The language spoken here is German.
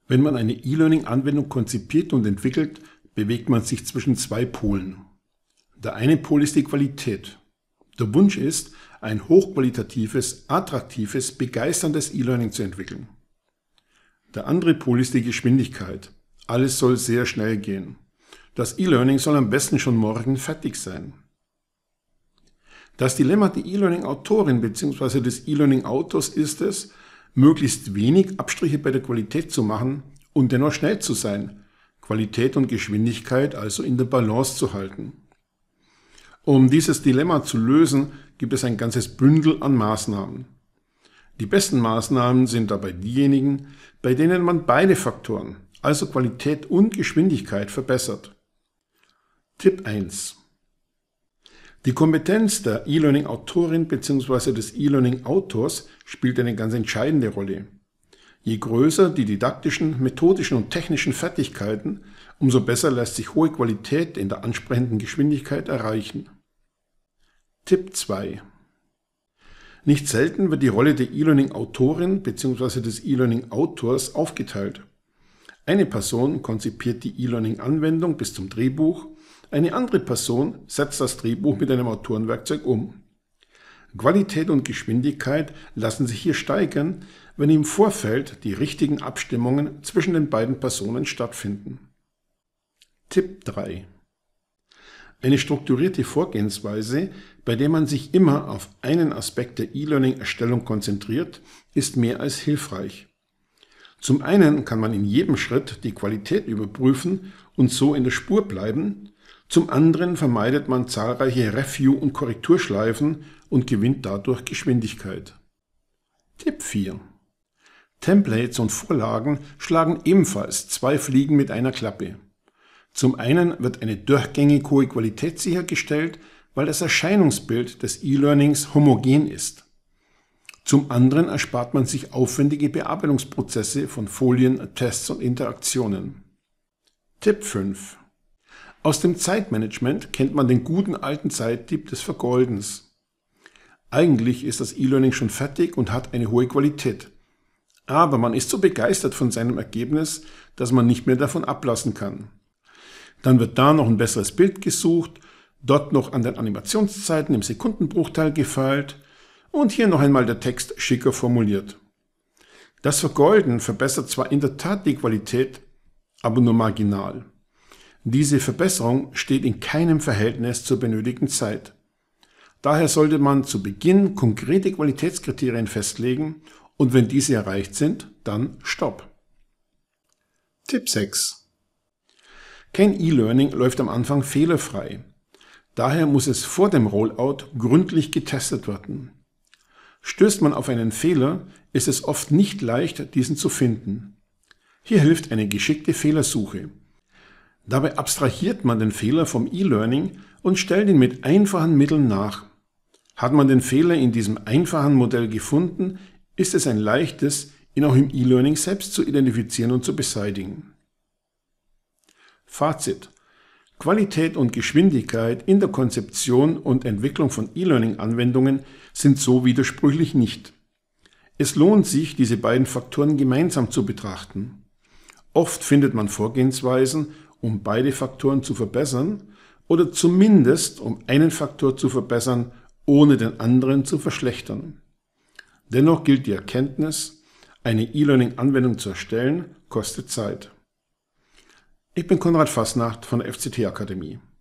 Wenn man eine E-Learning-Anwendung konzipiert und entwickelt, bewegt man sich zwischen zwei Polen. Der eine Pol ist die Qualität. Der Wunsch ist, ein hochqualitatives, attraktives, begeisterndes E-Learning zu entwickeln. Der andere Pol ist die Geschwindigkeit. Alles soll sehr schnell gehen. Das E-Learning soll am besten schon morgen fertig sein. Das Dilemma der E-Learning-Autorin bzw. des E-Learning-Autors ist es, möglichst wenig Abstriche bei der Qualität zu machen und dennoch schnell zu sein, Qualität und Geschwindigkeit also in der Balance zu halten. Um dieses Dilemma zu lösen, gibt es ein ganzes Bündel an Maßnahmen. Die besten Maßnahmen sind dabei diejenigen, bei denen man beide Faktoren, also Qualität und Geschwindigkeit, verbessert. Tipp 1. Die Kompetenz der E-Learning-Autorin bzw. des E-Learning-Autors spielt eine ganz entscheidende Rolle. Je größer die didaktischen, methodischen und technischen Fertigkeiten, umso besser lässt sich hohe Qualität in der ansprechenden Geschwindigkeit erreichen. Tipp 2. Nicht selten wird die Rolle der E-Learning-Autorin bzw. des E-Learning-Autors aufgeteilt. Eine Person konzipiert die E-Learning-Anwendung bis zum Drehbuch, eine andere Person setzt das Drehbuch mit einem Autorenwerkzeug um. Qualität und Geschwindigkeit lassen sich hier steigern, wenn im Vorfeld die richtigen Abstimmungen zwischen den beiden Personen stattfinden. Tipp 3. Eine strukturierte Vorgehensweise, bei der man sich immer auf einen Aspekt der E-Learning-Erstellung konzentriert, ist mehr als hilfreich. Zum einen kann man in jedem Schritt die Qualität überprüfen und so in der Spur bleiben, zum anderen vermeidet man zahlreiche Review- und Korrekturschleifen und gewinnt dadurch Geschwindigkeit. Tipp 4. Templates und Vorlagen schlagen ebenfalls zwei Fliegen mit einer Klappe. Zum einen wird eine durchgängig hohe Qualität sichergestellt, weil das Erscheinungsbild des E-Learnings homogen ist. Zum anderen erspart man sich aufwendige Bearbeitungsprozesse von Folien, Tests und Interaktionen. Tipp 5. Aus dem Zeitmanagement kennt man den guten alten Zeittipp des Vergoldens. Eigentlich ist das E-Learning schon fertig und hat eine hohe Qualität. Aber man ist so begeistert von seinem Ergebnis, dass man nicht mehr davon ablassen kann. Dann wird da noch ein besseres Bild gesucht, dort noch an den Animationszeiten im Sekundenbruchteil gefeilt und hier noch einmal der Text schicker formuliert. Das Vergolden verbessert zwar in der Tat die Qualität, aber nur marginal. Diese Verbesserung steht in keinem Verhältnis zur benötigten Zeit. Daher sollte man zu Beginn konkrete Qualitätskriterien festlegen und wenn diese erreicht sind, dann Stopp. Tipp 6. Kein E-Learning läuft am Anfang fehlerfrei. Daher muss es vor dem Rollout gründlich getestet werden. Stößt man auf einen Fehler, ist es oft nicht leicht, diesen zu finden. Hier hilft eine geschickte Fehlersuche. Dabei abstrahiert man den Fehler vom E-Learning und stellt ihn mit einfachen Mitteln nach. Hat man den Fehler in diesem einfachen Modell gefunden, ist es ein leichtes, ihn auch im E-Learning selbst zu identifizieren und zu beseitigen. Fazit: Qualität und Geschwindigkeit in der Konzeption und Entwicklung von E-Learning-Anwendungen sind so widersprüchlich nicht. Es lohnt sich, diese beiden Faktoren gemeinsam zu betrachten. Oft findet man Vorgehensweisen, um beide Faktoren zu verbessern oder zumindest um einen Faktor zu verbessern, ohne den anderen zu verschlechtern. Dennoch gilt die Erkenntnis, eine E-Learning-Anwendung zu erstellen, kostet Zeit. Ich bin Konrad Fasnacht von der FCT Akademie.